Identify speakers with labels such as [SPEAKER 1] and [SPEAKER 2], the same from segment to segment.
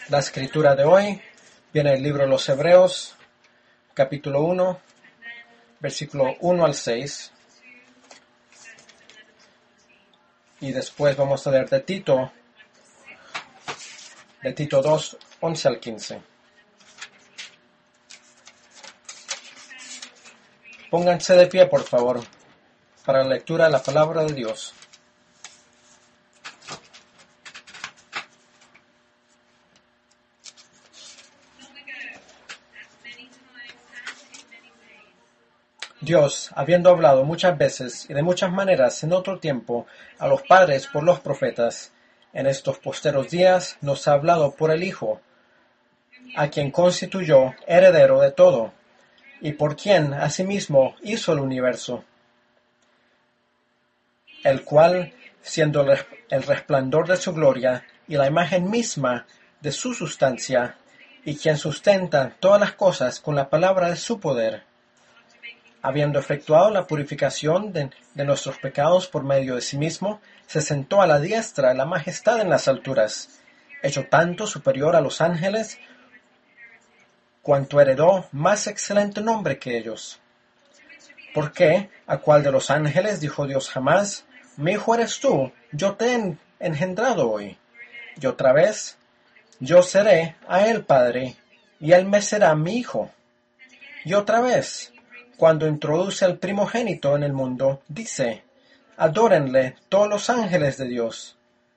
[SPEAKER 1] La escritura de hoy viene del libro de los Hebreos, capítulo 1, versículo 1 al 6. Y después vamos a leer de Tito 2, 11 al 15. Pónganse de pie, por favor, para la lectura de la palabra de Dios. Dios, habiendo hablado muchas veces y de muchas maneras en otro tiempo a los padres por los profetas, en estos posteros días nos ha hablado por el Hijo, a quien constituyó heredero de todo, y por quien asimismo hizo el universo, el cual, siendo el resplandor de su gloria y la imagen misma de su sustancia, y quien sustenta todas las cosas con la palabra de su poder, habiendo efectuado la purificación de nuestros pecados por medio de sí mismo, se sentó a la diestra de la majestad en las alturas, hecho tanto superior a los ángeles, cuanto heredó más excelente nombre que ellos. Porque, ¿a cuál de los ángeles dijo Dios jamás: mi hijo eres tú, yo te he engendrado hoy? Y otra vez: yo seré a él padre, y él me será mi hijo. Y otra vez, cuando introduce al primogénito en el mundo, dice: adórenle todos los ángeles de Dios.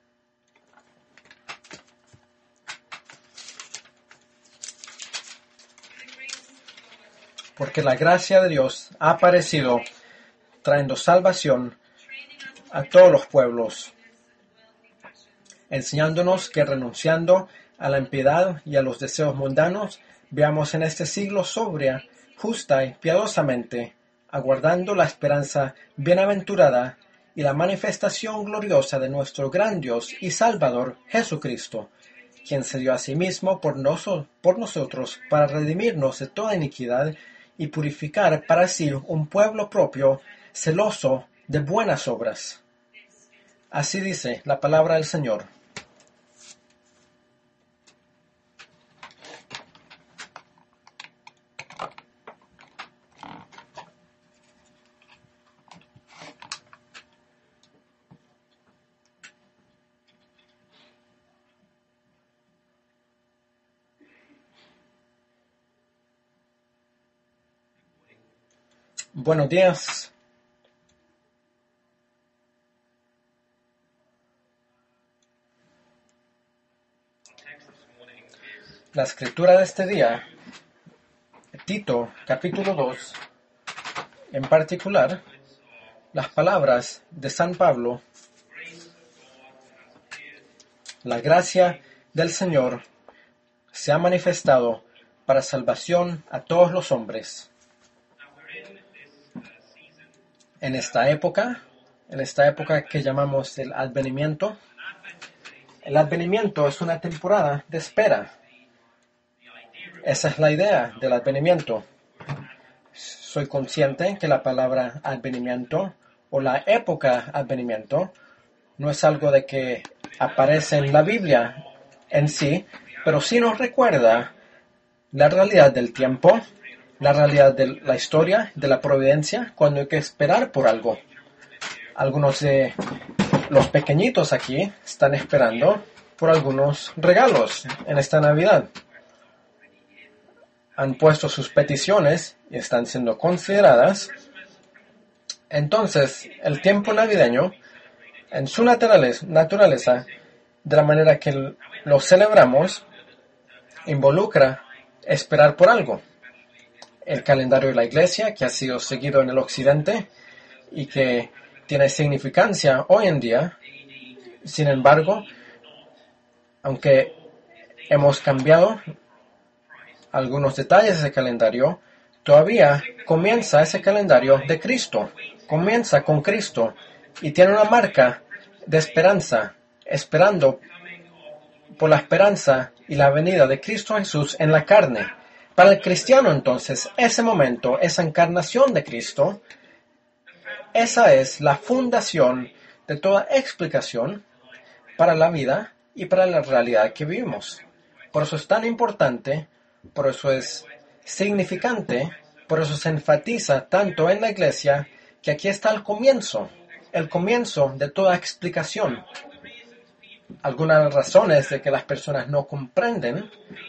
[SPEAKER 1] Porque la gracia de Dios ha aparecido, trayendo salvación a todos los pueblos, enseñándonos que renunciando a la impiedad y a los deseos mundanos, veamos en este siglo sobria, justa y piadosamente, aguardando la esperanza bienaventurada y la manifestación gloriosa de nuestro gran Dios y Salvador Jesucristo, quien se dio a sí mismo por nosotros para redimirnos de toda iniquidad y purificar para sí un pueblo propio, celoso de buenas obras. Así dice la palabra del Señor. Buenos días. La escritura de este día, Tito, capítulo 2, en particular, las palabras de San Pablo: la gracia del Señor se ha manifestado para salvación a todos los hombres. En esta época que llamamos el advenimiento es una temporada de espera. Esa es la idea del advenimiento. Soy consciente que la palabra advenimiento o la época advenimiento no es algo de que aparece en la Biblia en sí, pero sí nos recuerda la realidad del tiempo, la realidad de la historia, de la providencia, cuando hay que esperar por algo. Algunos de los pequeñitos aquí están esperando por algunos regalos en esta Navidad. Han puesto sus peticiones y están siendo consideradas. Entonces, el tiempo navideño, en su naturaleza, de la manera que lo celebramos, involucra esperar por algo. El calendario de la Iglesia, que ha sido seguido en el Occidente y que tiene significancia hoy en día. Sin embargo, aunque hemos cambiado algunos detalles de ese calendario, todavía comienza ese calendario de Cristo. Comienza con Cristo y tiene una marca de esperanza, esperando por la esperanza y la venida de Cristo Jesús en la carne. Para el cristiano, entonces, ese momento, esa encarnación de Cristo, esa es la fundación de toda explicación para la vida y para la realidad que vivimos. Por eso es tan importante, por eso es significante, por eso se enfatiza tanto en la iglesia que aquí está el comienzo de toda explicación. Algunas razones de que las personas no comprenden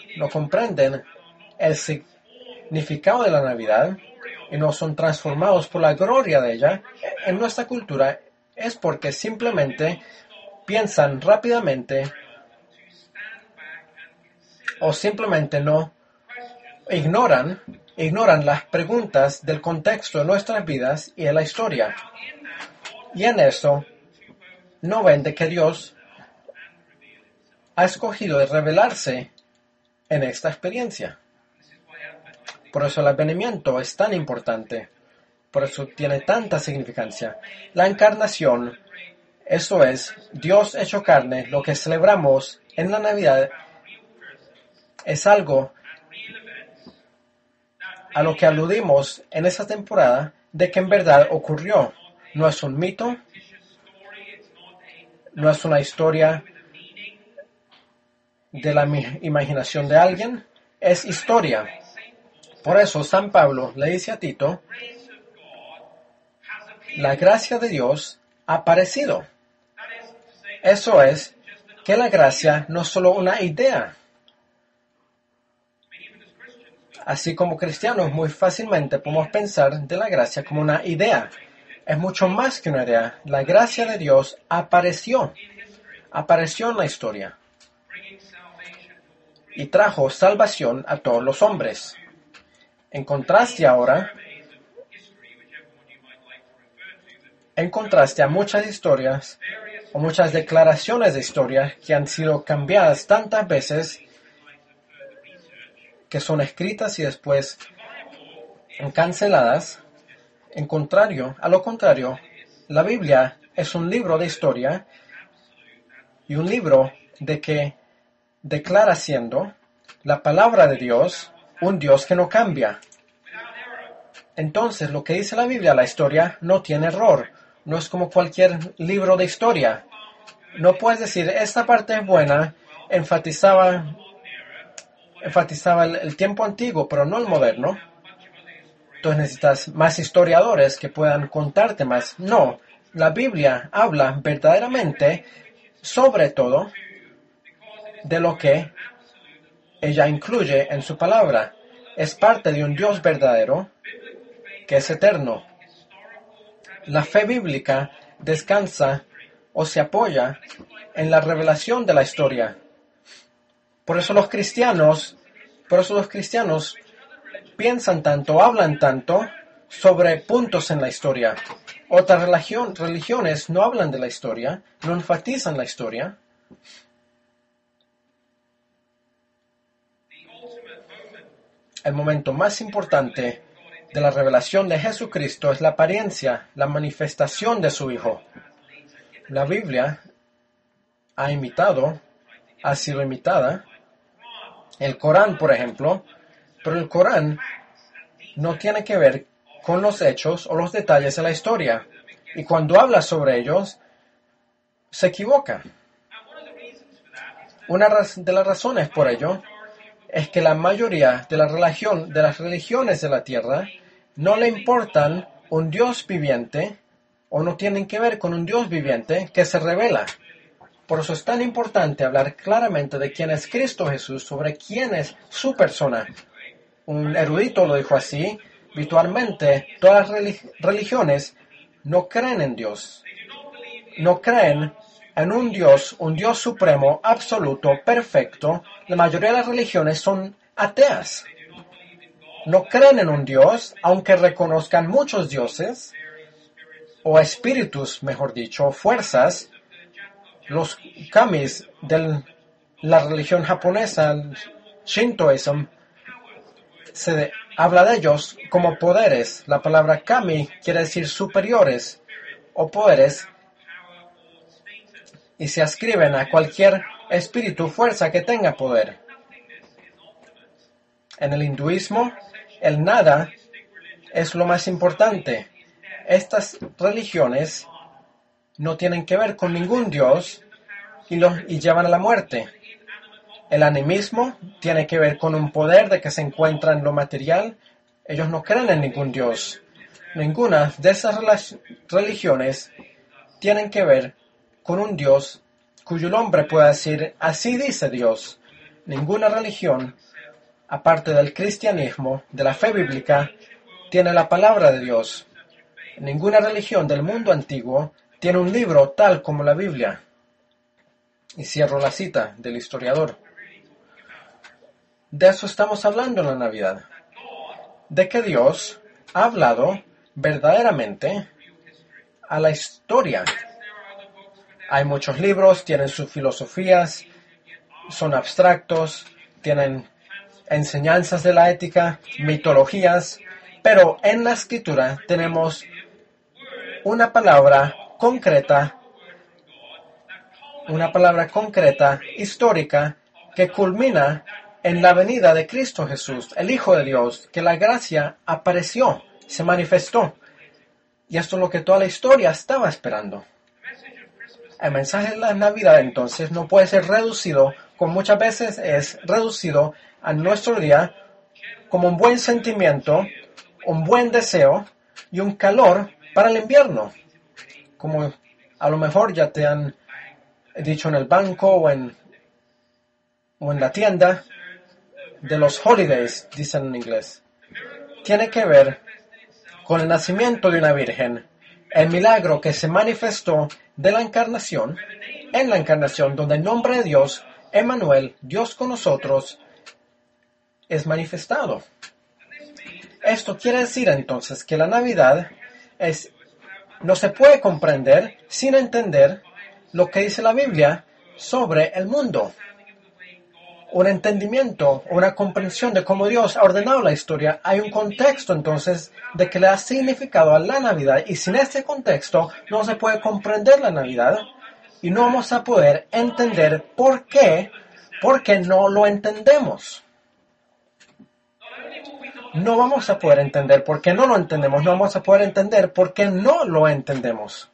[SPEAKER 1] el significado de la Navidad y no son transformados por la gloria de ella en nuestra cultura es porque simplemente piensan rápidamente o simplemente no ignoran las preguntas del contexto de nuestras vidas y de la historia. Y en eso no ven de que Dios ha escogido de revelarse en esta experiencia. Por eso el advenimiento es tan importante. Por eso tiene tanta significancia. La encarnación, eso es, Dios hecho carne, lo que celebramos en la Navidad, es algo a lo que aludimos en esa temporada de que en verdad ocurrió. No es un mito, no es una historia de la imaginación de alguien, es historia. Por eso San Pablo le dice a Tito, la gracia de Dios ha aparecido. Eso es, que la gracia no es solo una idea. Así como cristianos muy fácilmente podemos pensar de la gracia como una idea. Es mucho más que una idea. La gracia de Dios apareció en la historia y trajo salvación a todos los hombres. En contraste a muchas historias o muchas declaraciones de historia que han sido cambiadas tantas veces que son escritas y después canceladas. A lo contrario, la Biblia es un libro de historia y un libro de que declara siendo la palabra de Dios, un Dios que no cambia. Entonces, lo que dice la Biblia, la historia, no tiene error. No es como cualquier libro de historia. No puedes decir, esta parte es buena, enfatizaba el tiempo antiguo, pero no el moderno. Entonces necesitas más historiadores que puedan contarte más. No, la Biblia habla verdaderamente sobre todo de lo que ella incluye en su palabra. Es parte de un Dios verdadero que es eterno. La fe bíblica descansa o se apoya en la revelación de la historia. Por eso los cristianos piensan tanto, hablan tanto sobre puntos en la historia. Otras religiones no hablan de la historia, no enfatizan la historia. El momento más importante de la revelación de Jesucristo es la apariencia, la manifestación de su Hijo. La Biblia ha sido imitada. El Corán, por ejemplo, pero el Corán no tiene que ver con los hechos o los detalles de la historia. Y cuando habla sobre ellos, se equivoca. Una de las razones por ello es que la mayoría de las religiones de la tierra no le importan un Dios viviente o no tienen que ver con un Dios viviente que se revela. Por eso es tan importante hablar claramente de quién es Cristo Jesús, sobre quién es su persona. Un erudito lo dijo así, virtualmente todas las religiones no creen en Dios. No creen en un Dios supremo, absoluto, perfecto. La mayoría de las religiones son ateas. No creen en un Dios, aunque reconozcan muchos dioses, o espíritus, mejor dicho, fuerzas. Los kamis de la religión japonesa, el Shintoism, se habla de ellos como poderes. La palabra kami quiere decir superiores o poderes y se ascriben a cualquier espíritu, fuerza que tenga poder. En el hinduismo, el nada es lo más importante. Estas religiones no tienen que ver con ningún dios y llevan a la muerte. El animismo tiene que ver con un poder de que se encuentra en lo material. Ellos no creen en ningún Dios. Ninguna de esas religiones tienen que ver con un Dios cuyo nombre pueda decir, así dice Dios. Ninguna religión, aparte del cristianismo, de la fe bíblica, tiene la palabra de Dios. Ninguna religión del mundo antiguo tiene un libro tal como la Biblia. Y cierro la cita del historiador. De eso estamos hablando en la Navidad. De que Dios ha hablado verdaderamente a la historia. Hay muchos libros, tienen sus filosofías, son abstractos, tienen enseñanzas de la ética, mitologías, pero en la Escritura tenemos una palabra concreta, histórica, que culmina en la venida de Cristo Jesús, el Hijo de Dios, que la gracia apareció, se manifestó. Y esto es lo que toda la historia estaba esperando. El mensaje de la Navidad entonces no puede ser reducido, como muchas veces es reducido a nuestro día, como un buen sentimiento, un buen deseo y un calor para el invierno. Como a lo mejor ya te han dicho en el banco o en la tienda, de los holidays, dicen en inglés. Tiene que ver con el nacimiento de una virgen, el milagro que se manifestó de la encarnación, en la encarnación, donde el nombre de Dios, Emmanuel, Dios con nosotros, es manifestado. Esto quiere decir entonces que la Navidad no se puede comprender sin entender lo que dice la Biblia sobre el mundo. Un entendimiento, una comprensión de cómo Dios ha ordenado la historia. Hay un contexto entonces de que le da significado a la Navidad, y sin este contexto no se puede comprender la Navidad y no vamos a poder entender por qué, porque no lo entendemos. No vamos a poder entender por qué no lo entendemos, no vamos a poder entender por qué no lo entendemos.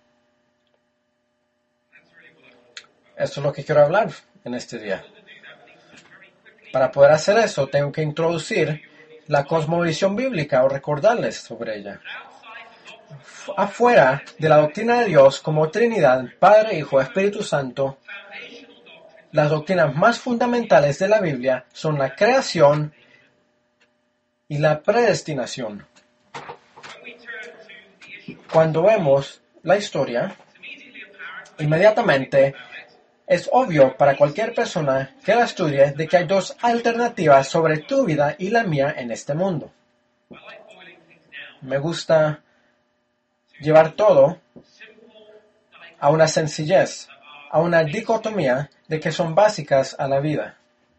[SPEAKER 1] Esto es lo que quiero hablar en este día. Para poder hacer eso, tengo que introducir la cosmovisión bíblica o recordarles sobre ella. Afuera de la doctrina de Dios como Trinidad, Padre, Hijo, Espíritu Santo, las doctrinas más fundamentales de la Biblia son la creación y la predestinación. Cuando vemos la historia, inmediatamente es obvio para cualquier persona que la estudie de que hay dos alternativas sobre tu vida y la mía en este mundo. Me gusta llevar todo a una sencillez, a una dicotomía de que son básicas a la vida.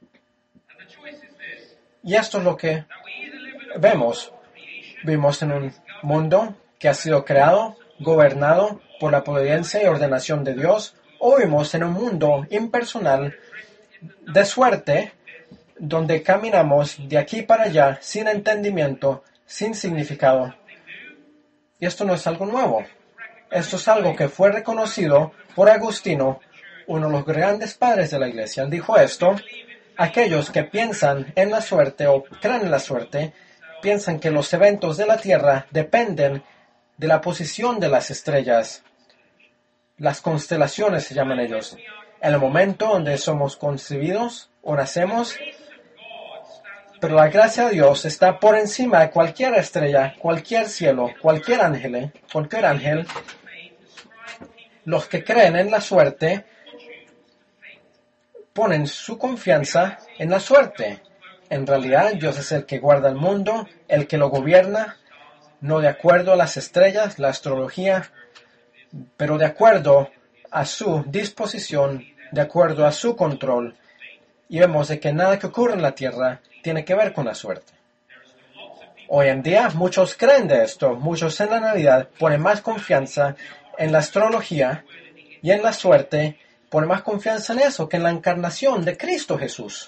[SPEAKER 1] Y esto es lo que vemos. Vivimos en un mundo que ha sido creado, gobernado por la providencia y ordenación de Dios, o vivimos en un mundo impersonal de suerte, donde caminamos de aquí para allá sin entendimiento, sin significado. Y esto no es algo nuevo. Esto es algo que fue reconocido por Agustino, uno de los grandes padres de la Iglesia. Él dijo esto: aquellos que piensan en la suerte o creen en la suerte, piensan que los eventos de la Tierra dependen de la posición de las estrellas. Las constelaciones se llaman ellos. En el momento donde somos concebidos o nacemos, pero la gracia de Dios está por encima de cualquier estrella, cualquier cielo, cualquier ángel. Los que creen en la suerte ponen su confianza en la suerte. En realidad, Dios es el que guarda el mundo, el que lo gobierna, no de acuerdo a las estrellas, la astrología, pero de acuerdo a su disposición, de acuerdo a su control. Y vemos de que nada que ocurre en la tierra tiene que ver con la suerte. Hoy en día muchos creen de esto, muchos en la Navidad ponen más confianza en la astrología y en la suerte, ponen más confianza en eso que en la encarnación de Cristo Jesús.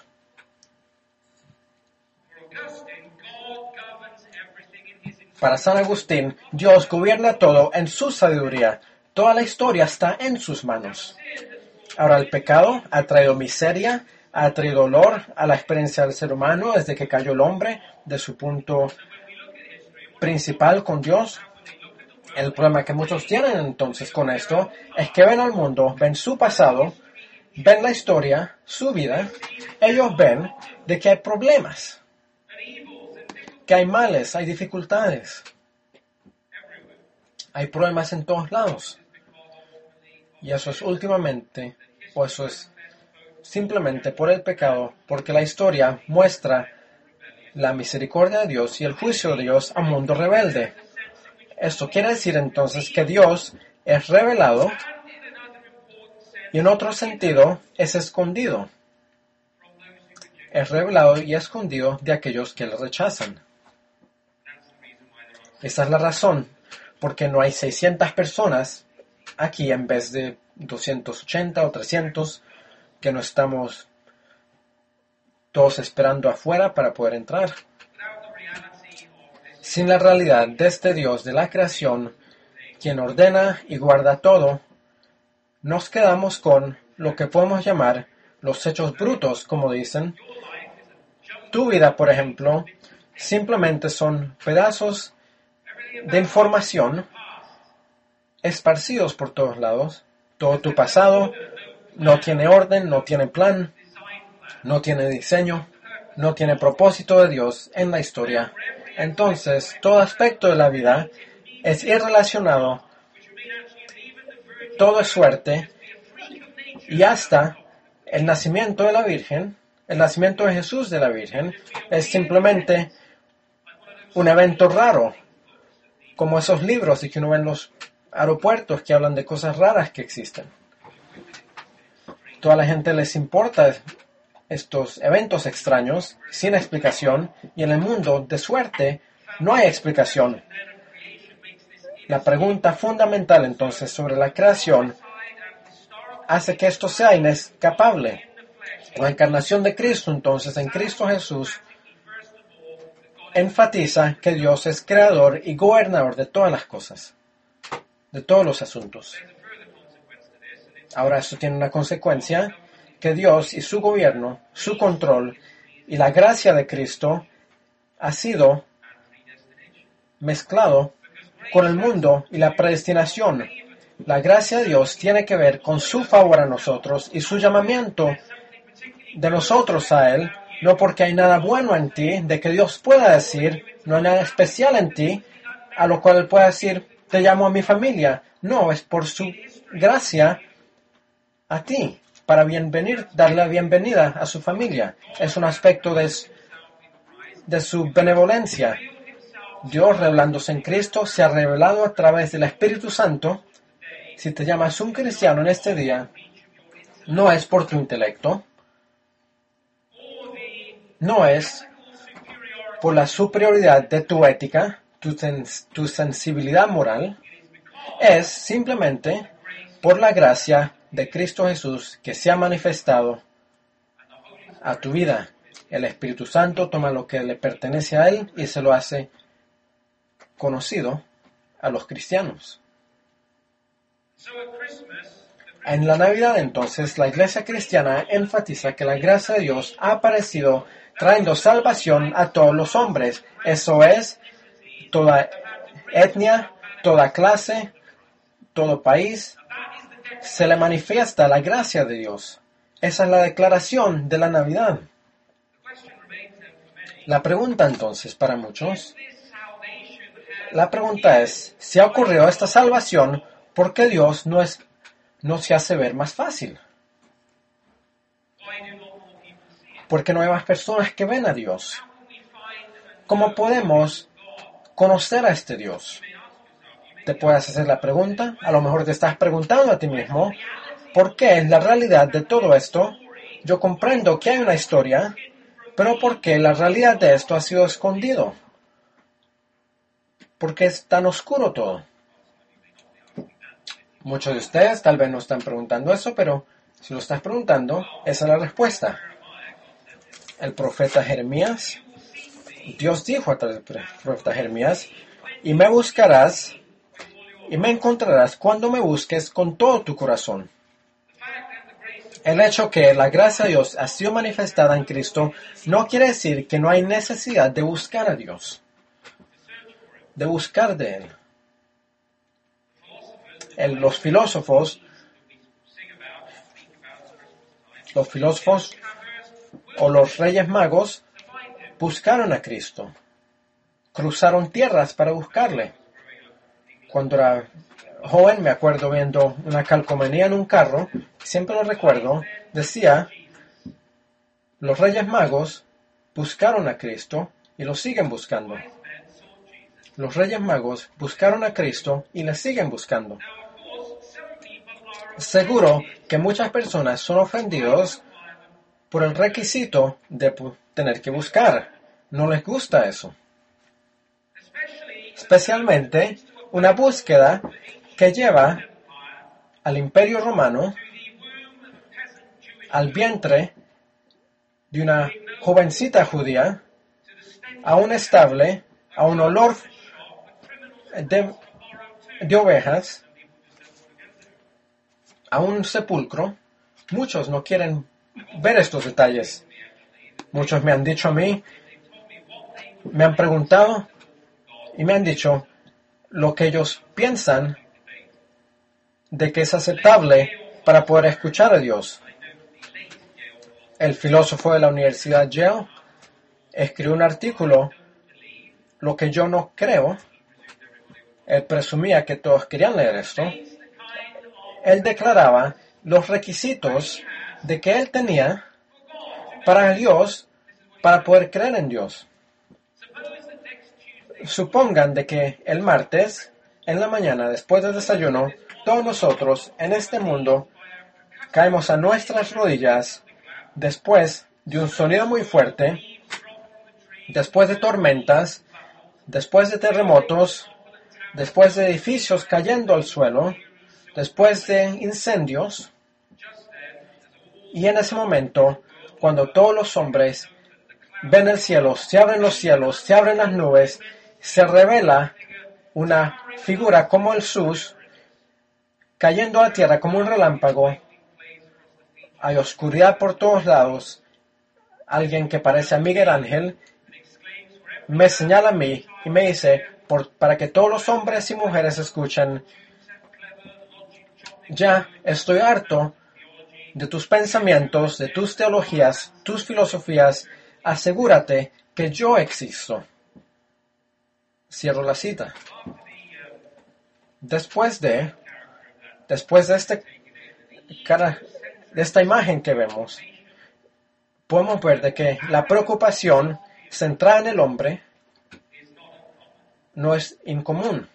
[SPEAKER 1] Para San Agustín, Dios gobierna todo en su sabiduría. Toda la historia está en sus manos. Ahora el pecado ha traído miseria, ha traído dolor a la experiencia del ser humano desde que cayó el hombre de su punto principal con Dios. El problema que muchos tienen entonces con esto es que ven al mundo, ven su pasado, ven la historia, su vida. Ellos ven de que hay problemas, que hay males, hay dificultades, hay problemas en todos lados. Y eso es últimamente, o eso es simplemente por el pecado, porque la historia muestra la misericordia de Dios y el juicio de Dios a un mundo rebelde. Esto quiere decir entonces que Dios es revelado y en otro sentido es escondido. Es revelado y escondido de aquellos que le rechazan. Esa es la razón porque no hay 600 personas aquí en vez de 280 o 300 que no estamos todos esperando afuera para poder entrar. Sin la realidad de este Dios de la creación, quien ordena y guarda todo, nos quedamos con lo que podemos llamar los hechos brutos, como dicen. Tu vida, por ejemplo, simplemente son pedazos de información esparcidos por todos lados. Todo tu pasado no tiene orden, no tiene plan, no tiene diseño, no tiene propósito de Dios en la historia. Entonces, todo aspecto de la vida es irrelacionado, todo es suerte, y hasta el nacimiento de la Virgen, el nacimiento de Jesús de la Virgen, es simplemente un evento raro, como esos libros que uno ve en los aeropuertos que hablan de cosas raras que existen. Toda la gente les importa estos eventos extraños, sin explicación, y en el mundo de suerte no hay explicación. La pregunta fundamental entonces sobre la creación hace que esto sea inescapable. La encarnación de Cristo entonces en Cristo Jesús enfatiza que Dios es creador y gobernador de todas las cosas, de todos los asuntos. Ahora esto tiene una consecuencia, que Dios y su gobierno, su control y la gracia de Cristo ha sido mezclado con el mundo y la predestinación. La gracia de Dios tiene que ver con su favor a nosotros y su llamamiento de nosotros a Él, no porque hay nada bueno en ti, de que Dios pueda decir, no hay nada especial en ti, a lo cual Él pueda decir, te llamo a mi familia. No, es por su gracia a ti, para darle la bienvenida a su familia. Es un aspecto de su benevolencia. Dios, revelándose en Cristo, se ha revelado a través del Espíritu Santo. Si te llamas un cristiano en este día, no es por tu intelecto, no es por la superioridad de tu ética, tu sensibilidad moral, es simplemente por la gracia de Cristo Jesús que se ha manifestado a tu vida. El Espíritu Santo toma lo que le pertenece a Él y se lo hace conocido a los cristianos. En la Navidad, entonces, la Iglesia cristiana enfatiza que la gracia de Dios ha aparecido trayendo salvación a todos los hombres. Eso es, toda etnia, toda clase, todo país, se le manifiesta la gracia de Dios. Esa es la declaración de la Navidad. La pregunta entonces para muchos, la pregunta es, si ha ocurrido esta salvación, ¿por qué Dios no se hace ver más fácil? ¿Por qué no hay más personas que ven a Dios? ¿Cómo podemos conocer a este Dios? Te puedes hacer la pregunta, a lo mejor te estás preguntando a ti mismo, ¿por qué en la realidad de todo esto? Yo comprendo que hay una historia, pero ¿por qué la realidad de esto ha sido escondido? ¿Por qué es tan oscuro todo? Muchos de ustedes tal vez no están preguntando eso, pero si lo estás preguntando, esa es la respuesta. El profeta Jeremías, Dios dijo a través del profeta Jeremías, y me buscarás y me encontrarás cuando me busques con todo tu corazón. El hecho que la gracia de Dios ha sido manifestada en Cristo no quiere decir que no hay necesidad de buscar a Dios, de buscar de Él. Los filósofos o los reyes magos buscaron a Cristo, cruzaron tierras para buscarle. Cuando era joven me acuerdo viendo una calcomanía en un carro, siempre lo recuerdo, decía, los reyes magos buscaron a Cristo y lo siguen buscando. Los reyes magos buscaron a Cristo y le siguen buscando. Seguro que muchas personas son ofendidos por el requisito de tener que buscar. No les gusta eso. Especialmente una búsqueda que lleva al Imperio Romano, al vientre de una jovencita judía, a un establo, a un olor de ovejas, a un sepulcro. Muchos no quieren ver estos detalles. Muchos me han dicho a mí, me han preguntado y me han dicho lo que ellos piensan de que es aceptable para poder escuchar a Dios. El filósofo de la Universidad Yale escribió un artículo, lo que yo no creo. Él presumía que todos querían leer esto. Él declaraba los requisitos de que él tenía para Dios, para poder creer en Dios. Supongan de que el martes, en la mañana, después del desayuno, todos nosotros en este mundo caemos a nuestras rodillas después de un sonido muy fuerte, después de tormentas, después de terremotos, después de edificios cayendo al suelo, después de incendios, y en ese momento, cuando todos los hombres ven el cielo, se abren los cielos, se abren las nubes, se revela una figura como el Sus, cayendo a la tierra como un relámpago, hay oscuridad por todos lados, alguien que parece a Miguel Ángel, me señala a mí y me dice, para que todos los hombres y mujeres escuchen, ya estoy harto de tus pensamientos, de tus teologías, tus filosofías, asegúrate que yo existo. Cierro la cita. Después de esta imagen que vemos, podemos ver de que la preocupación centrada en el hombre no es incomún.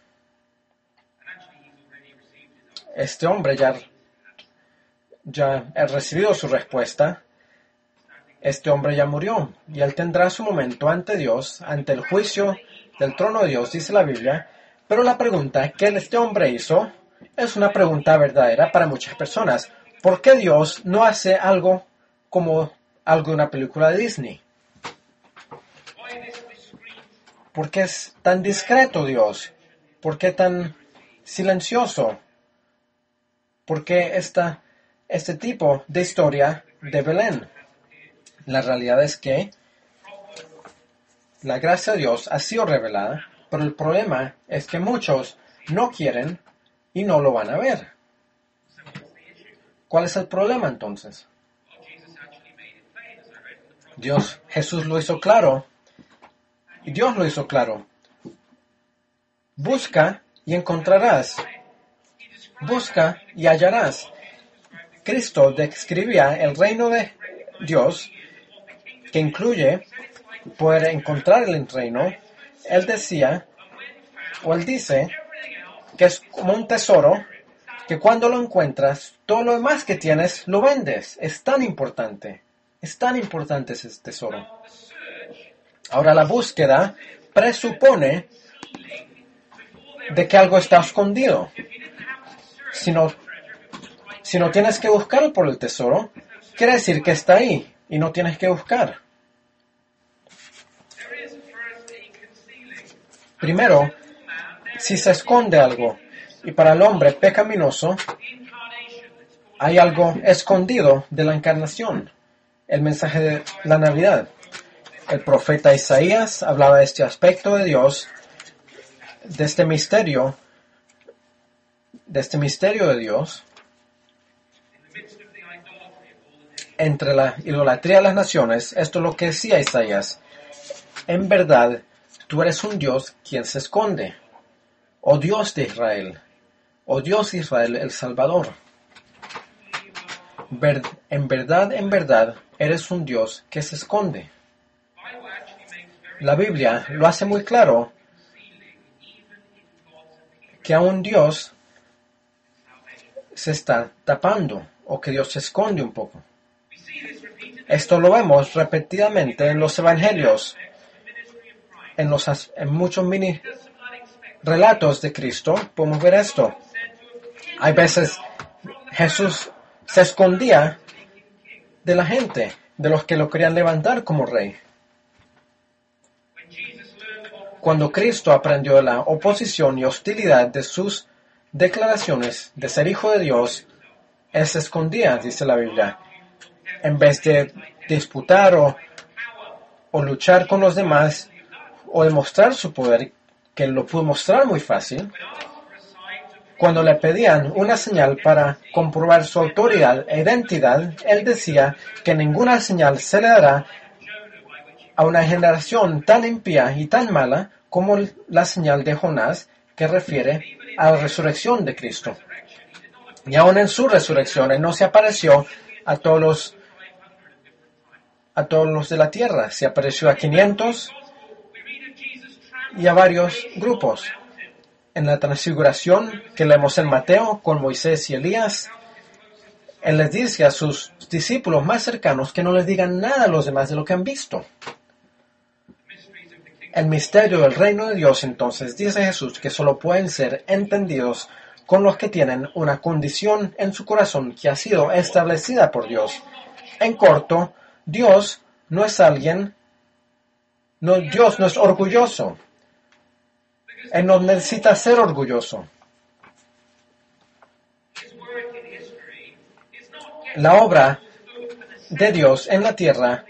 [SPEAKER 1] Este hombre ya ha recibido su respuesta. Este hombre ya murió y él tendrá su momento ante Dios, ante el juicio del trono de Dios, dice la Biblia. Pero la pregunta que este hombre hizo es una pregunta verdadera para muchas personas. ¿Por qué Dios no hace algo como algo de una película de Disney? ¿Por qué es tan discreto Dios? ¿Por qué tan silencioso? ¿Por qué este tipo de historia de Belén? La realidad es que la gracia de Dios ha sido revelada, pero el problema es que muchos no quieren y no lo van a ver. ¿Cuál es el problema entonces? Jesús lo hizo claro, y Dios lo hizo claro. Busca y encontrarás. Busca y hallarás. Cristo describía el reino de Dios, que incluye poder encontrar el reino. Él dice que es como un tesoro, que cuando lo encuentras, todo lo demás que tienes lo vendes. Es tan importante ese tesoro. Ahora la búsqueda presupone de que algo está escondido. Si no tienes que buscar por el tesoro, quiere decir que está ahí y no tienes que buscar. Primero, si se esconde algo, y para el hombre pecaminoso, hay algo escondido de la encarnación, el mensaje de la Navidad. El profeta Isaías hablaba de este aspecto de Dios, de este misterio de Dios, entre la idolatría de las naciones. Esto es lo que decía Isaías. En verdad, tú eres un Dios quien se esconde. Oh Dios de Israel, el Salvador. En verdad, eres un Dios que se esconde. La Biblia lo hace muy claro que a un Dios se está tapando o que Dios se esconde un poco. Esto lo vemos repetidamente en los evangelios, en muchos mini relatos de Cristo. Podemos ver esto. Hay veces Jesús se escondía de la gente, de los que lo querían levantar como rey. Cuando Cristo aprendió de la oposición y hostilidad de sus declaraciones de ser hijo de Dios, Él se escondía, dice la Biblia. En vez de disputar o luchar con los demás o demostrar su poder, que Él lo pudo mostrar muy fácil, cuando le pedían una señal para comprobar su autoridad e identidad, Él decía que ninguna señal se le dará a una generación tan impía y tan mala como la señal de Jonás, que refiere a la resurrección de Cristo. Y aún en su resurrección, Él no se apareció a todos los de la tierra. Se apareció a 500 y a varios grupos. En la transfiguración que leemos en Mateo con Moisés y Elías, Él les dice a sus discípulos más cercanos que no les digan nada a los demás de lo que han visto. El misterio del reino de Dios, entonces, dice Jesús, que solo pueden ser entendidos con los que tienen una condición en su corazón que ha sido establecida por Dios. En corto, Dios no es Dios no es orgulloso. Él no necesita ser orgulloso. La obra de Dios en la tierra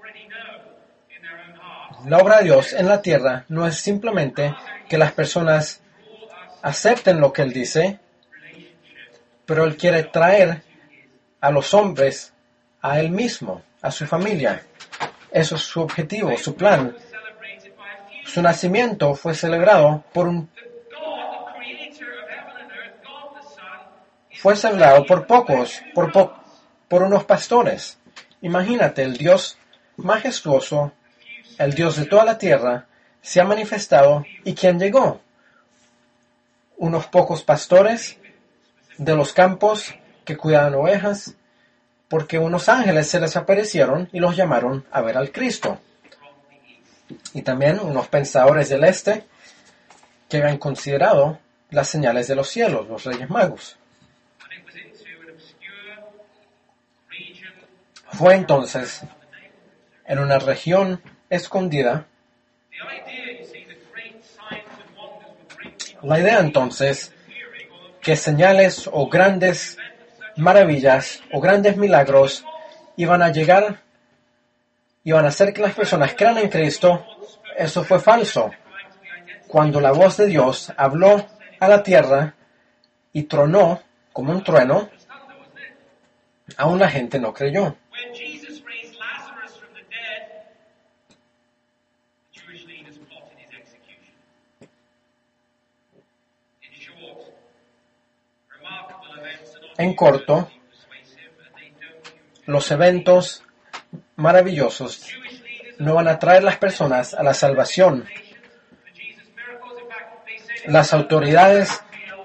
[SPEAKER 1] no es simplemente que las personas acepten lo que Él dice, pero Él quiere traer a los hombres a Él mismo, a su familia. Eso es su objetivo, su plan. Su nacimiento fue celebrado por pocos, por unos pastores. Imagínate, el Dios majestuoso, el Dios de toda la tierra, se ha manifestado. ¿Y quién llegó? Unos pocos pastores de los campos que cuidaban ovejas, porque unos ángeles se les aparecieron y los llamaron a ver al Cristo. Y también unos pensadores del este que habían considerado las señales de los cielos, los Reyes Magos. Fue entonces en una región escondida. La idea entonces que señales o grandes maravillas o grandes milagros iban a llegar, iban a hacer que las personas crean en Cristo, eso fue falso. Cuando la voz de Dios habló a la tierra y tronó como un trueno, aún la gente no creyó. En corto, los eventos maravillosos no van a traer a las personas a la salvación. Las autoridades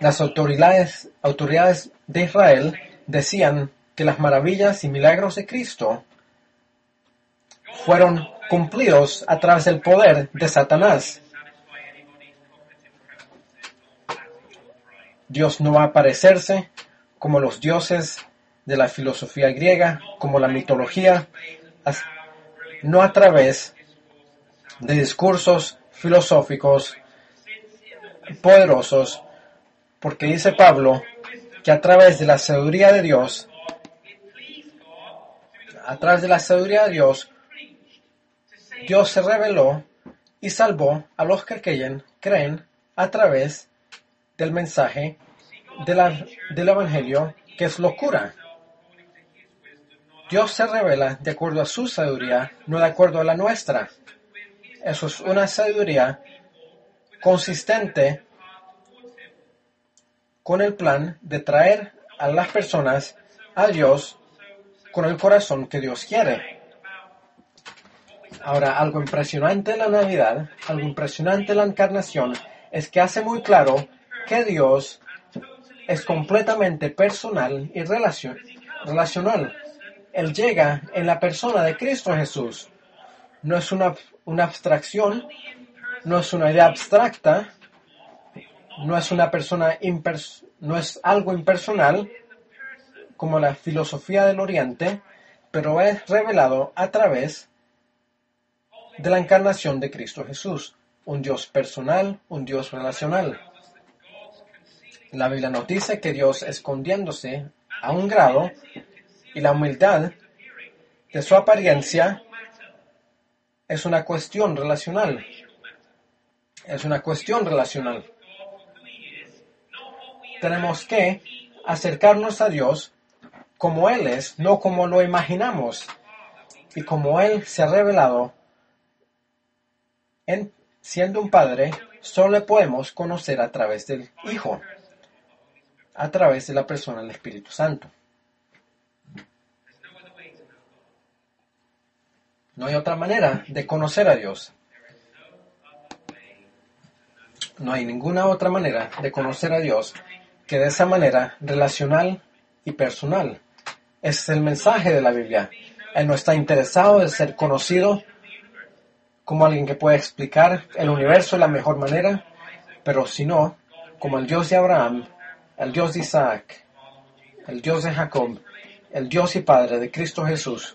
[SPEAKER 1] de Israel decían que las maravillas y milagros de Cristo fueron cumplidos a través del poder de Satanás. Dios no va a aparecerse como los dioses de la filosofía griega, como la mitología, no a través de discursos filosóficos poderosos, porque dice Pablo que a través de la sabiduría de Dios A través de la sabiduría de Dios, Dios se reveló y salvó a los que creen a través del mensaje del Evangelio, que es locura. Dios se revela de acuerdo a su sabiduría, no de acuerdo a la nuestra. Eso es una sabiduría consistente con el plan de traer a las personas a Dios con el corazón que Dios quiere. Ahora, algo impresionante en la Navidad, algo impresionante en la encarnación, es que hace muy claro que Dios es completamente personal y relacional. Él llega en la persona de Cristo Jesús. No es una abstracción, no es una idea abstracta, no es una persona no es algo impersonal como la filosofía del Oriente, pero es revelado a través de la encarnación de Cristo Jesús, un Dios personal, un Dios relacional. La Biblia nos dice que Dios escondiéndose a un grado y la humildad de su apariencia es una cuestión relacional. Es una cuestión relacional. Tenemos que acercarnos a Dios como Él es, no como lo imaginamos. Y como Él se ha revelado siendo un Padre, solo le podemos conocer a través del Hijo, a través de la persona del Espíritu Santo. No hay otra manera de conocer a Dios. No hay ninguna otra manera de conocer a Dios que de esa manera relacional y personal. Ese es el mensaje de la Biblia. Él no está interesado en ser conocido como alguien que puede explicar el universo de la mejor manera, pero sino como el Dios de Abraham, el Dios de Isaac, el Dios de Jacob, el Dios y Padre de Cristo Jesús.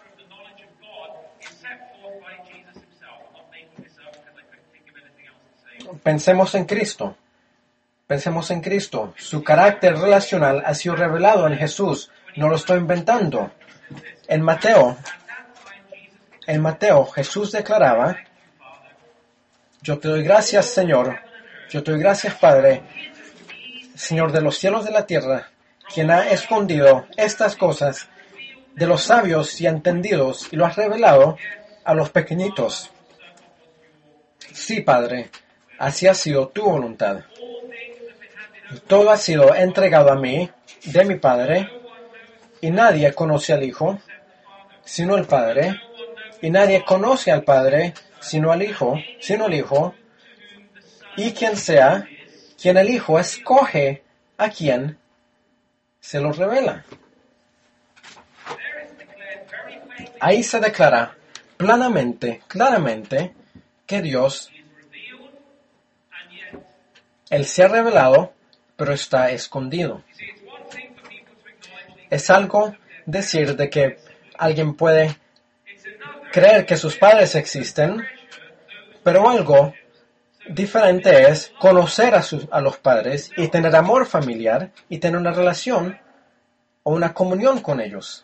[SPEAKER 1] Pensemos en Cristo. Pensemos en Cristo. Su carácter relacional ha sido revelado en Jesús. No lo estoy inventando. En Mateo, Jesús declaraba: yo te doy gracias, Señor. Yo te doy gracias, Padre, Señor de los cielos y de la tierra, quien ha escondido estas cosas de los sabios y entendidos y lo has revelado a los pequeñitos. Sí, Padre, así ha sido tu voluntad. Todo ha sido entregado a mí, de mi Padre, y nadie conoce al Hijo, sino el Padre, y nadie conoce al Padre, sino el Hijo, y quien el Hijo escoge a quien se lo revela. Ahí se declara claramente, que Dios, Él se ha revelado, pero está escondido. Es algo decir de que alguien puede creer que sus padres existen, pero algo diferente es conocer a los padres y tener amor familiar y tener una relación o una comunión con ellos.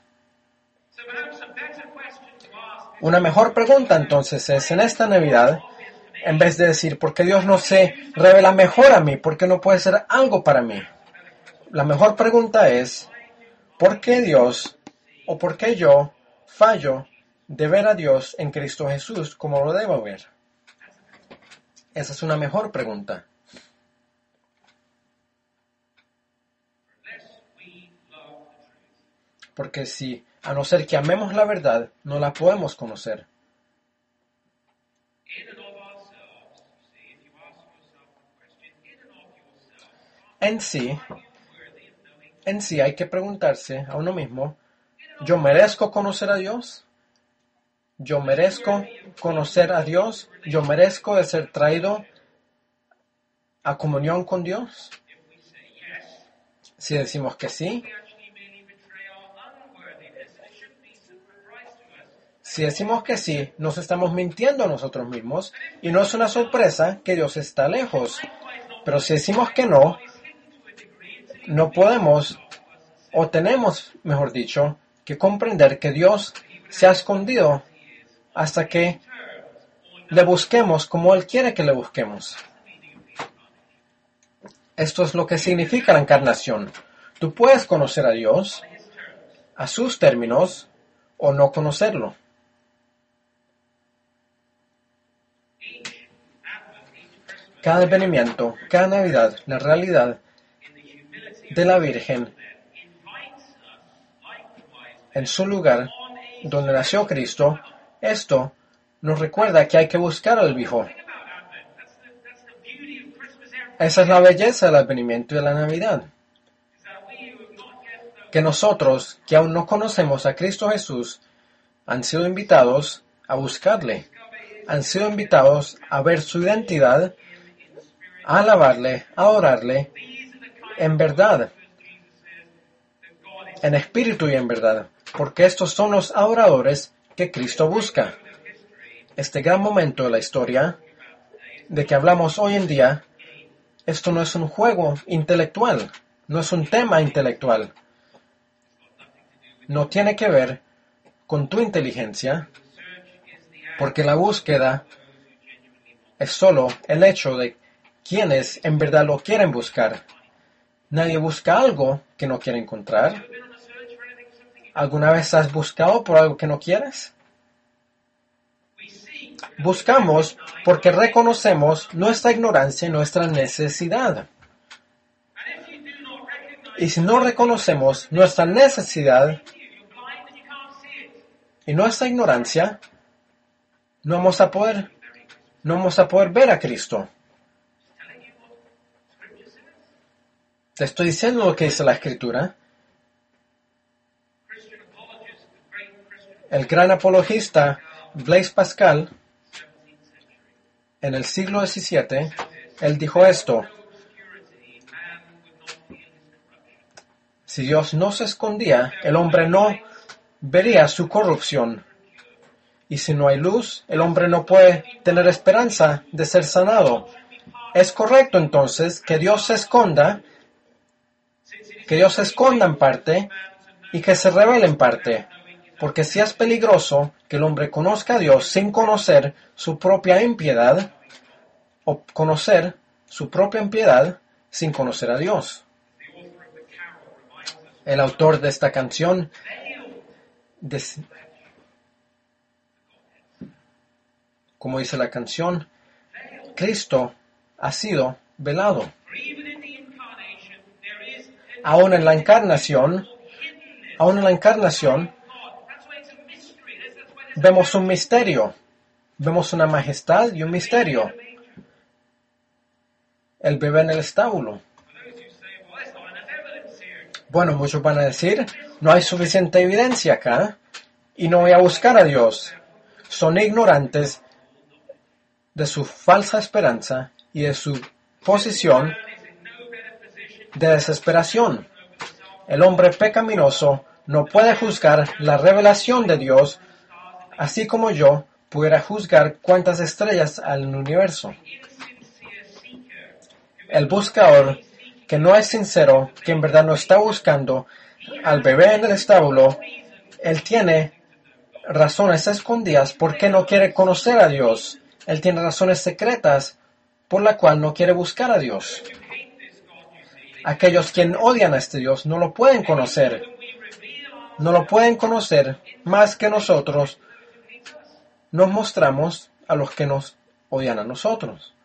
[SPEAKER 1] Una mejor pregunta entonces es, en esta Navidad, en vez de decir, ¿por qué Dios no se revela mejor a mí? ¿Por qué no puede ser algo para mí? La mejor pregunta es, ¿por qué Dios o por qué yo fallo de ver a Dios en Cristo Jesús como lo debo ver? Esa es una mejor pregunta. Porque si, a no ser que amemos la verdad, no la podemos conocer. En sí hay que preguntarse a uno mismo, ¿yo merezco conocer a Dios? ¿Yo merezco conocer a Dios? ¿Yo merezco de ser traído a comunión con Dios? Si decimos que sí, nos estamos mintiendo a nosotros mismos y no es una sorpresa que Dios está lejos. Pero si decimos que no podemos, o tenemos, mejor dicho, que comprender que Dios se ha escondido hasta que le busquemos como Él quiere que le busquemos. Esto es lo que significa la encarnación. Tú puedes conocer a Dios a sus términos o no conocerlo. Cada advenimiento, cada Navidad, la realidad de la Virgen en su lugar donde nació Cristo, esto nos recuerda que hay que buscar al Hijo. Esa es la belleza del advenimiento y de la Navidad. Que nosotros, que aún no conocemos a Cristo Jesús, han sido invitados a buscarle. Han sido invitados a ver su identidad, a alabarle, a adorarle en verdad, en espíritu y en verdad. Porque estos son los adoradores que Cristo busca. Este gran momento de la historia de que hablamos hoy en día, esto no es un juego intelectual, no es un tema intelectual. No tiene que ver con tu inteligencia, porque la búsqueda es solo el hecho de quienes en verdad lo quieren buscar. Nadie busca algo que no quiere encontrar. ¿Alguna vez has buscado por algo que no quieres? Buscamos porque reconocemos nuestra ignorancia y nuestra necesidad. Y si no reconocemos nuestra necesidad y nuestra ignorancia, no vamos a poder ver a Cristo. Te estoy diciendo lo que dice la Escritura. El gran apologista Blaise Pascal, en el siglo XVII, él dijo esto: si Dios no se escondía, el hombre no vería su corrupción. Y si no hay luz, el hombre no puede tener esperanza de ser sanado. Es correcto entonces que Dios se esconda en parte y que se revele en parte. Porque si es peligroso que el hombre conozca a Dios sin conocer su propia impiedad, o conocer su propia impiedad sin conocer a Dios. El autor de esta canción como dice la canción, Cristo ha sido velado. Aún en la encarnación, vemos un misterio, vemos una majestad y un misterio. El bebé en el establo. Bueno, muchos van a decir, no hay suficiente evidencia acá y no voy a buscar a Dios. Son ignorantes de su falsa esperanza y de su posición de desesperación. El hombre pecaminoso no puede juzgar la revelación de Dios, así como yo pudiera juzgar cuántas estrellas hay en el universo. El buscador que no es sincero, que en verdad no está buscando al bebé en el establo, él tiene razones escondidas por qué no quiere conocer a Dios. Él tiene razones secretas por la cual no quiere buscar a Dios. Aquellos quien odian a este Dios no lo pueden conocer. No lo pueden conocer más que nosotros nos mostramos a los que nos odian a nosotros.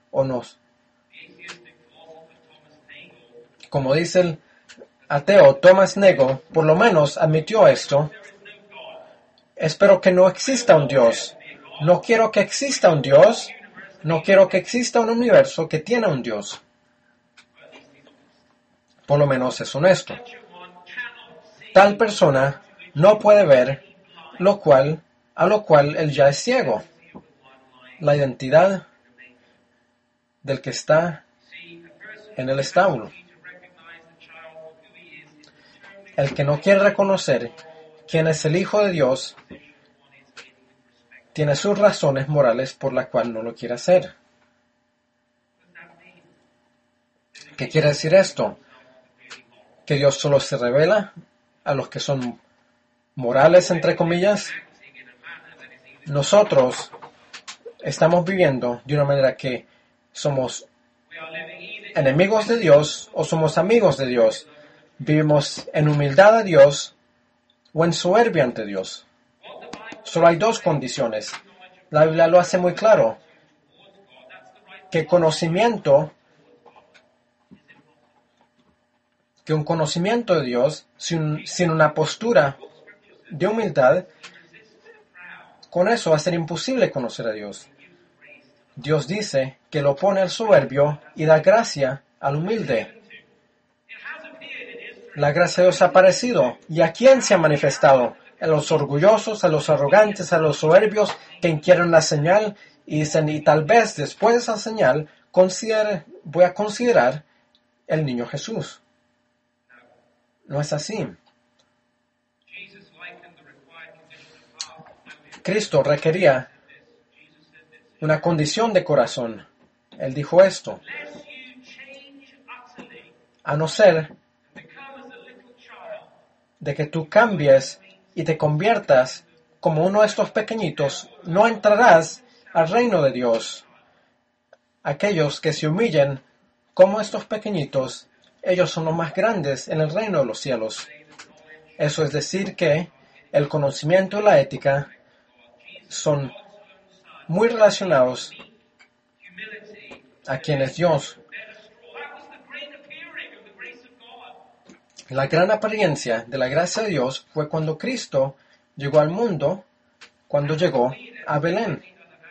[SPEAKER 1] Como dice el ateo Thomas Nagel, por lo menos admitió esto. Espero que no exista un Dios. No quiero que exista un Dios. No quiero que exista un universo que tiene un Dios. Por lo menos es honesto. Tal persona no puede ver a lo cual él ya es ciego. La identidad del que está en el establo. El que no quiere reconocer quién es el Hijo de Dios tiene sus razones morales por las cuales no lo quiere hacer. ¿Qué quiere decir esto? Que Dios solo se revela a los que son morales, entre comillas, nosotros estamos viviendo de una manera que somos enemigos de Dios o somos amigos de Dios. Vivimos en humildad a Dios o en soberbia ante Dios. Solo hay dos condiciones. La Biblia lo hace muy claro. Que un conocimiento de Dios sin una postura de humildad, con eso va a ser imposible conocer a Dios. Dios dice que lo pone al soberbio y da gracia al humilde. La gracia de Dios ha aparecido. ¿Y a quién se ha manifestado? A los orgullosos, a los arrogantes, a los soberbios que quieren la señal y dicen, y tal vez después de esa señal voy a considerar el niño Jesús. No es así. Cristo requería una condición de corazón. Él dijo esto: a no ser de que tú cambies y te conviertas como uno de estos pequeñitos, no entrarás al reino de Dios. Aquellos que se humillen como estos pequeñitos, ellos son los más grandes en el reino de los cielos. Eso es decir que el conocimiento y la ética son muy relacionados a quienes Dios. La gran apariencia de la gracia de Dios fue cuando Cristo llegó al mundo, cuando llegó a Belén.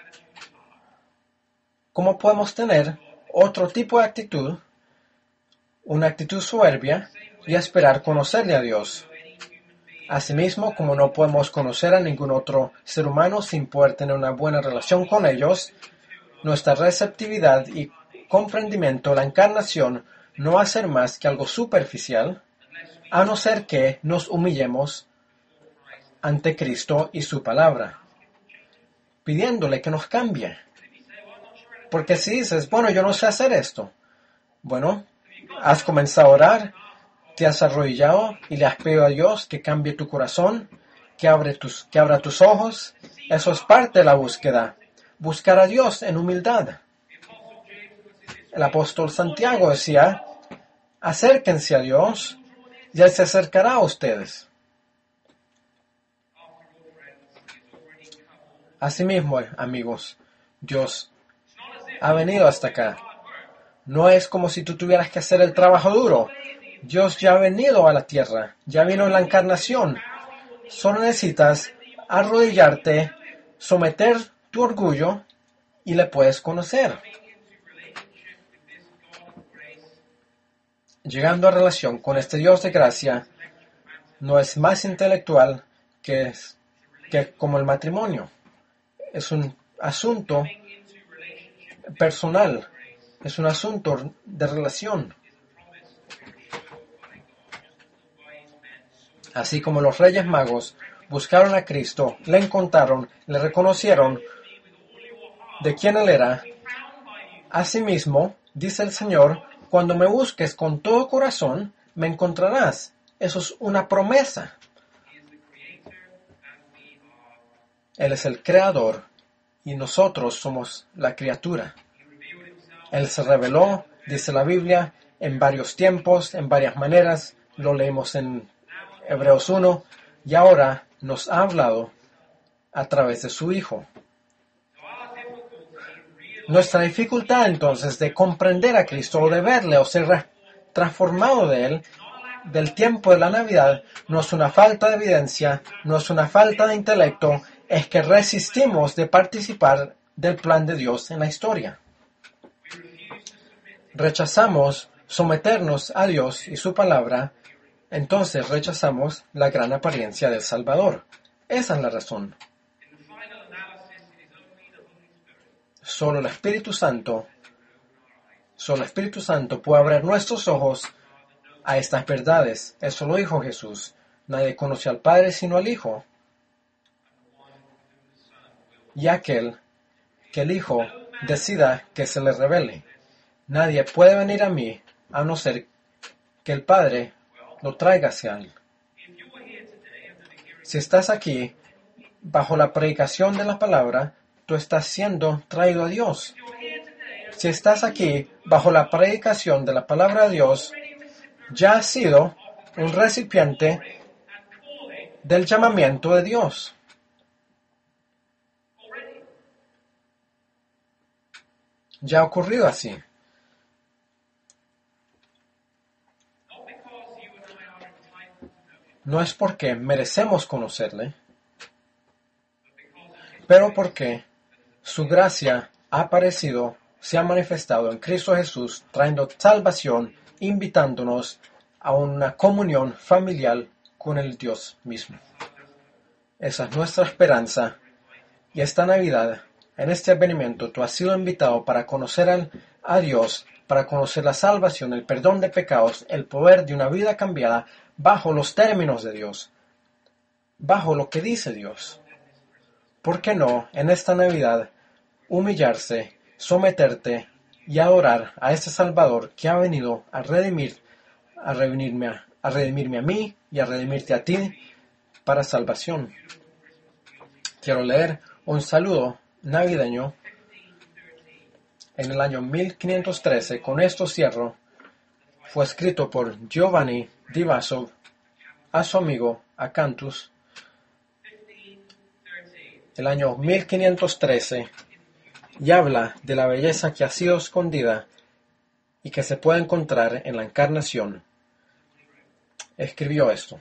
[SPEAKER 1] ¿Cómo podemos tener otro tipo de actitud, una actitud soberbia, y esperar conocerle a Dios? Asimismo, como no podemos conocer a ningún otro ser humano sin poder tener una buena relación con ellos, nuestra receptividad y comprendimiento de la encarnación no va a ser más que algo superficial, a no ser que nos humillemos ante Cristo y su palabra, pidiéndole que nos cambie. Porque si dices, bueno, yo no sé hacer esto, bueno, has comenzado a orar, te has arrodillado y le has pedido a Dios que cambie tu corazón, que abra tus ojos. Eso es parte de la búsqueda. Buscar a Dios en humildad. El apóstol Santiago decía, acérquense a Dios y Él se acercará a ustedes. Asimismo, amigos, Dios ha venido hasta acá. No es como si tú tuvieras que hacer el trabajo duro. Dios ya ha venido a la tierra, ya vino en la encarnación. Solo necesitas arrodillarte, someter tu orgullo y le puedes conocer. Llegando a relación con este Dios de gracia, no es más intelectual que como el matrimonio. Es un asunto personal, es un asunto de relación. Así como los Reyes Magos buscaron a Cristo, le encontraron, le reconocieron de quién Él era. Asimismo, dice el Señor, cuando me busques con todo corazón, me encontrarás. Eso es una promesa. Él es el creador y nosotros somos la criatura. Él se reveló, dice la Biblia, en varios tiempos, en varias maneras. Lo leemos en Hebreos 1 y ahora nos ha hablado a través de su Hijo. Nuestra dificultad entonces de comprender a Cristo o de verle o ser transformado de Él del tiempo de la Navidad no es una falta de evidencia, no es una falta de intelecto, es que resistimos de participar del plan de Dios en la historia. Rechazamos someternos a Dios y su palabra, entonces rechazamos la gran apariencia del Salvador. Esa es la razón. Solo el Espíritu Santo puede abrir nuestros ojos a estas verdades. Eso lo dijo Jesús. Nadie conoce al Padre sino al Hijo. Y aquel que el Hijo decida que se le revele. Nadie puede venir a mí a no ser que el Padre lo traiga hacia él. Si estás aquí bajo la predicación de la palabra, tú estás siendo traído a Dios. Si estás aquí bajo la predicación de la palabra de Dios, ya has sido un recipiente del llamamiento de Dios. Ya ha ocurrido así. No es porque merecemos conocerle, pero porque su gracia ha aparecido, se ha manifestado en Cristo Jesús, trayendo salvación, invitándonos a una comunión familiar con el Dios mismo. Esa es nuestra esperanza. Y esta Navidad, en este advenimiento, tú has sido invitado para conocer a Dios, para conocer la salvación, el perdón de pecados, el poder de una vida cambiada bajo los términos de Dios, bajo lo que dice Dios. ¿Por qué no, en esta Navidad, humillarse, someterte y adorar a este Salvador que ha venido a redimirme a mí y a redimirte a ti para salvación? Quiero leer un saludo navideño en el año 1513. Con esto cierro. Fue escrito por Giovanni di Basov a su amigo Acanthus el año 1513 y habla de la belleza que ha sido escondida y que se puede encontrar en la encarnación. Escribió esto: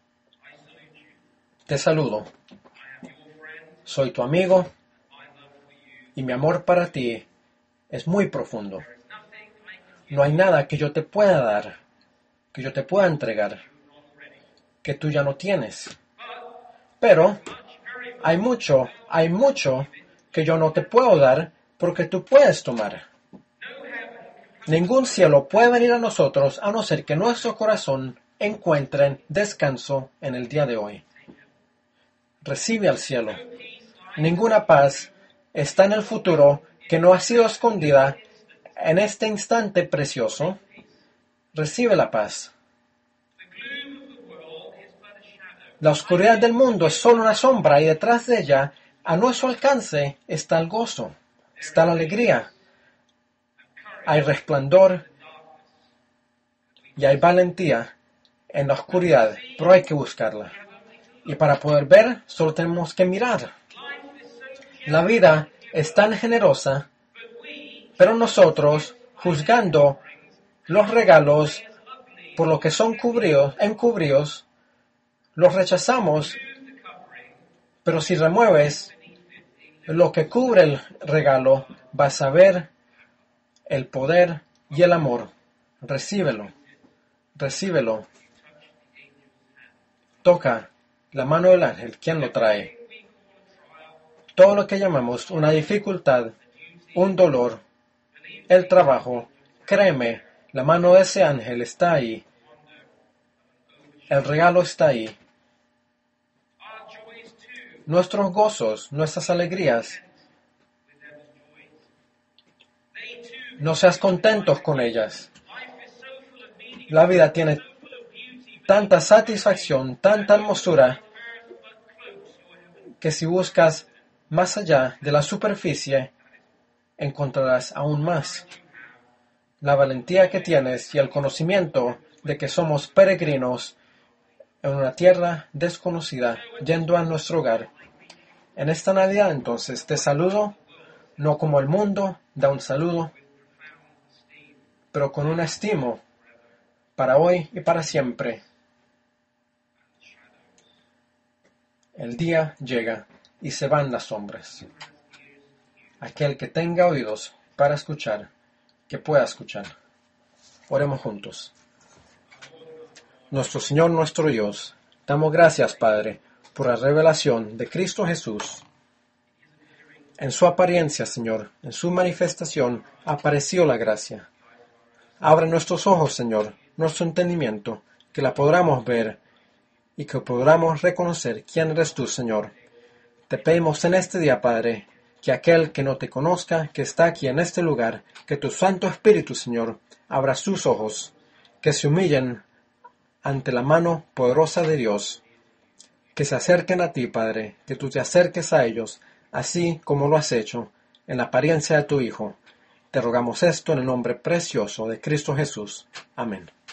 [SPEAKER 1] Te saludo. Soy tu amigo y mi amor para ti es muy profundo. No hay nada que yo te pueda dar, que yo te pueda entregar, que tú ya no tienes. Pero hay mucho que yo no te puedo dar porque tú puedes tomar. Ningún cielo puede venir a nosotros a no ser que nuestro corazón encuentre descanso en el día de hoy. Recibe al cielo. Ninguna paz está en el futuro que no ha sido escondida en este instante precioso. Recibe la paz. La oscuridad del mundo es solo una sombra y detrás de ella, a nuestro alcance, está el gozo, está la alegría. Hay resplandor y hay valentía en la oscuridad, pero hay que buscarla. Y para poder ver, solo tenemos que mirar. La vida es tan generosa, pero nosotros, juzgando los regalos por lo que son encubridos, los rechazamos. Pero si remueves lo que cubre el regalo, vas a ver el poder y el amor. Recíbelo. Recíbelo. Toca la mano del ángel, quien lo trae. Todo lo que llamamos una dificultad, un dolor, el trabajo, créeme, la mano de ese ángel está ahí. El regalo está ahí. Nuestros gozos, nuestras alegrías, no seas contentos con ellas. La vida tiene tanta satisfacción, tanta hermosura, que si buscas más allá de la superficie, encontrarás aún más. La valentía que tienes y el conocimiento de que somos peregrinos en una tierra desconocida, yendo a nuestro hogar. En esta Navidad, entonces, te saludo, no como el mundo da un saludo, pero con un estimo para hoy y para siempre. El día llega y se van las sombras. Aquel que tenga oídos para escuchar, que pueda escuchar. Oremos juntos. Nuestro Señor, nuestro Dios, damos gracias, Padre, por la revelación de Cristo Jesús. En su apariencia, Señor, en su manifestación, apareció la gracia. Abre nuestros ojos, Señor, nuestro entendimiento, que la podamos ver y que podamos reconocer quién eres tú, Señor. Te pedimos en este día, Padre, que aquel que no te conozca, que está aquí en este lugar, que tu Santo Espíritu, Señor, abra sus ojos, que se humillen ante la mano poderosa de Dios que se acerquen a ti, Padre, que tú te acerques a ellos, así como lo has hecho en la apariencia de tu Hijo. Te rogamos esto en el nombre precioso de Cristo Jesús. Amén.